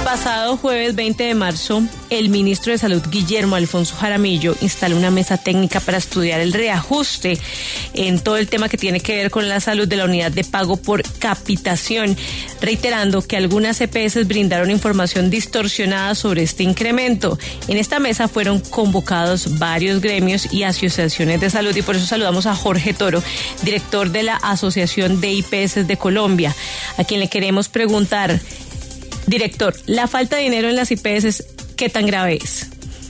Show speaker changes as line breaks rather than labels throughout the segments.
Pasado jueves 20 de marzo, el ministro de Salud, Guillermo Alfonso Jaramillo, instaló una mesa técnica para estudiar el reajuste en todo el tema que tiene que ver con la salud de la unidad de pago por capitación, reiterando que algunas EPS brindaron información distorsionada sobre este incremento. En esta mesa fueron convocados varios gremios y asociaciones de salud, y por eso saludamos a Jorge Toro, director de la Asociación de IPS de Colombia, a quien le queremos preguntar: director, la falta de dinero en las IPS, ¿qué tan grave es?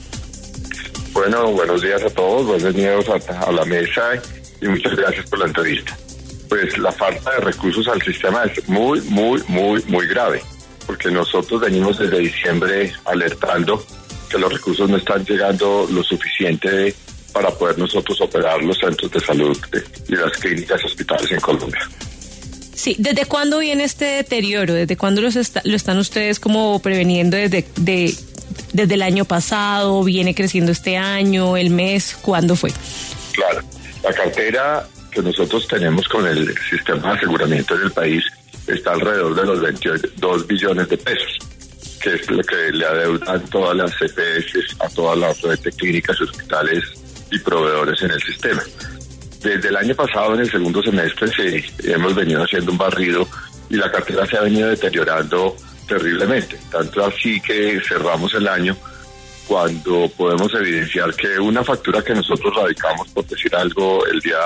Bueno, buenos días a todos, bienvenidos a la mesa y muchas gracias por la entrevista. Pues la falta de recursos al sistema es muy grave, porque nosotros venimos desde diciembre alertando que los recursos no están llegando lo suficiente para poder nosotros operar los centros de salud y las clínicas y hospitales en Colombia.
Sí, ¿desde cuándo viene este deterioro? ¿Desde cuándo lo están ustedes como preveniendo? ¿Desde el año pasado? ¿Viene creciendo este año? ¿El mes? ¿Cuándo fue?
Claro, la cartera que nosotros tenemos con el sistema de aseguramiento en el país está alrededor de los 22 billones de pesos, que es lo que le adeudan todas las EPS a todas las redes de clínicas, hospitales y proveedores en el sistema. Desde el año pasado, en el segundo semestre, hemos venido haciendo un barrido y la cartera se ha venido deteriorando terriblemente. Tanto así que cerramos el año cuando podemos evidenciar que una factura que nosotros radicamos, por decir algo, el día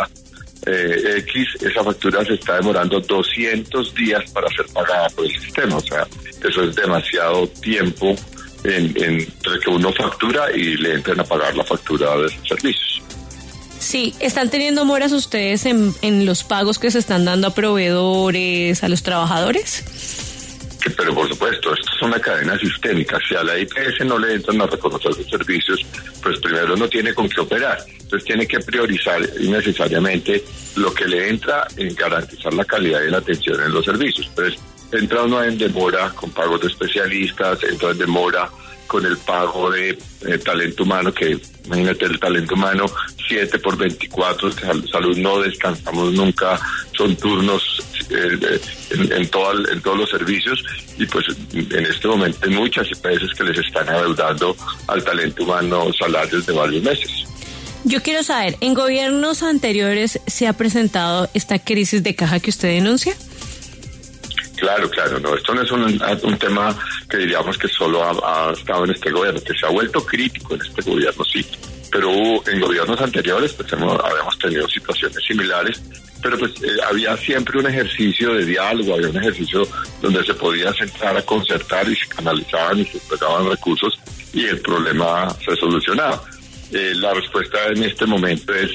X, esa factura se está demorando 200 días para ser pagada por el sistema. O sea, eso es demasiado tiempo entre que uno factura y le entren a pagar la factura de sus servicios.
Sí, ¿están teniendo moras ustedes en los pagos que se están dando a proveedores, a los trabajadores?
Pero por supuesto, esto es una cadena sistémica. Si a la IPS no le entran a reconocer sus servicios, pues primero no tiene con qué operar. Entonces tiene que priorizar innecesariamente lo que le entra en garantizar la calidad y la atención en los servicios. Entonces entra uno en demora con pagos de especialistas, entra en demora con el pago de talento humano, que imagínate el talento humano 7x24, salud no descansamos nunca, son turnos en todos los servicios, y pues en este momento hay muchas empresas que les están adeudando al talento humano salarios de varios meses.
Yo quiero saber, ¿en gobiernos anteriores se ha presentado esta crisis de caja que usted denuncia?
Claro, no, esto no es un tema que diríamos que solo ha estado en este gobierno, que se ha vuelto crítico en este gobierno, sí, pero en gobiernos anteriores pues habíamos tenido situaciones similares, pero pues había siempre un ejercicio de diálogo, había un ejercicio donde se podía sentar a concertar y se canalizaban y se entregaban recursos y el problema se solucionaba. La respuesta en este momento es,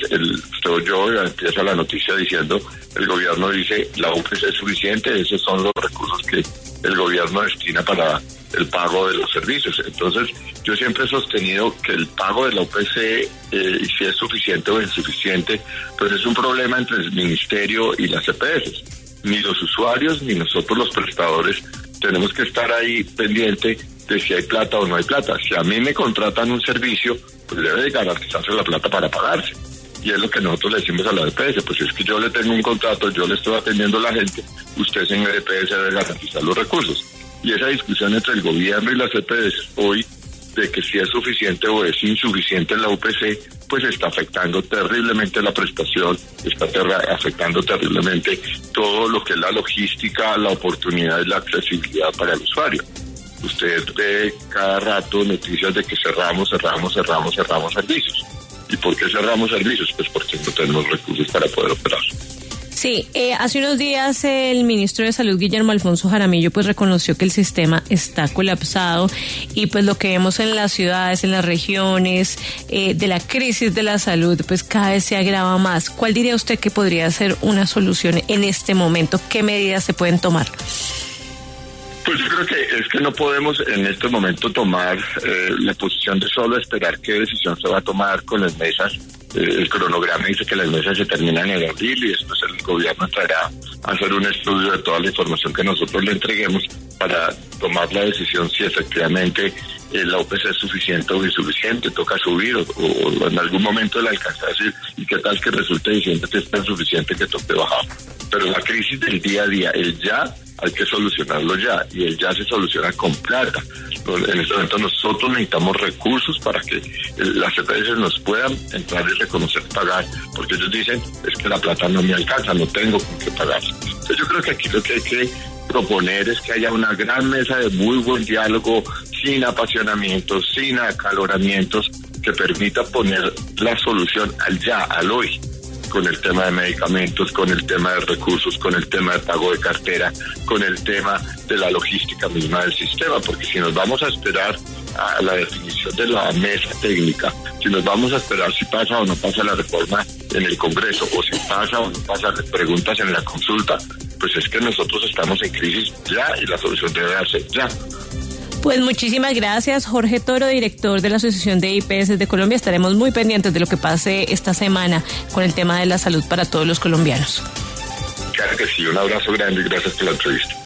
empieza la noticia diciendo, el gobierno dice, la UPC es suficiente, esos son los recursos que el gobierno destina para el pago de los servicios. Entonces, yo siempre he sostenido que el pago de la UPC, si es suficiente o insuficiente, pues es un problema entre el ministerio y las EPS. Ni los usuarios ni nosotros los prestadores tenemos que estar ahí pendiente de si hay plata o no hay plata. Si a mí me contratan un servicio, pues debe de garantizarse la plata para pagarse. Y es lo que nosotros le decimos a la EPS, pues es que yo le tengo un contrato, yo le estoy atendiendo a la gente, usted en el EPS debe garantizar los recursos. Y esa discusión entre el gobierno y las EPS hoy, de que si es suficiente o es insuficiente en la UPC, pues está afectando terriblemente la prestación, está afectando terriblemente todo lo que es la logística, la oportunidad y la accesibilidad para el usuario. Usted ve cada rato noticias de que cerramos servicios. ¿Y por qué cerramos servicios? Pues porque no tenemos recursos para poder operar.
Sí, hace unos días el ministro de Salud, Guillermo Alfonso Jaramillo, pues reconoció que el sistema está colapsado, y pues lo que vemos en las ciudades, en las regiones, de la crisis de la salud, pues cada vez se agrava más. ¿Cuál diría usted que podría ser una solución en este momento? ¿Qué medidas se pueden tomar?
Pues yo creo que es que no podemos en este momento tomar la posición de solo esperar qué decisión se va a tomar con las mesas. El cronograma dice que las mesas se terminan en abril y después el gobierno entrará a hacer un estudio de toda la información que nosotros le entreguemos para tomar la decisión si efectivamente la OPC es suficiente o insuficiente, toca subir o en algún momento la alcanza a decir, y qué tal que resulte diciendo que es tan suficiente que toque bajar. Pero la crisis del día a día, el ya, hay que solucionarlo ya, y el ya se soluciona con plata. En este momento nosotros necesitamos recursos para que las EPS nos puedan entrar y reconocer pagar, porque ellos dicen, es que la plata no me alcanza, no tengo con qué pagar. Entonces yo creo que aquí lo que hay que proponer es que haya una gran mesa de muy buen diálogo, sin apasionamientos, sin acaloramientos, que permita poner la solución al ya, al hoy, con el tema de medicamentos, con el tema de recursos, con el tema de pago de cartera, con el tema de la logística misma del sistema, porque si nos vamos a esperar a la definición de la mesa técnica, si nos vamos a esperar si pasa o no pasa la reforma en el Congreso, o si pasa o no pasa preguntas en la consulta, pues es que nosotros estamos en crisis ya y la solución debe darse ya.
Pues muchísimas gracias, Jorge Toro, director de la Asociación de IPS de Colombia. Estaremos muy pendientes de lo que pase esta semana con el tema de la salud para todos los colombianos.
Claro que sí, un abrazo grande y gracias por la entrevista.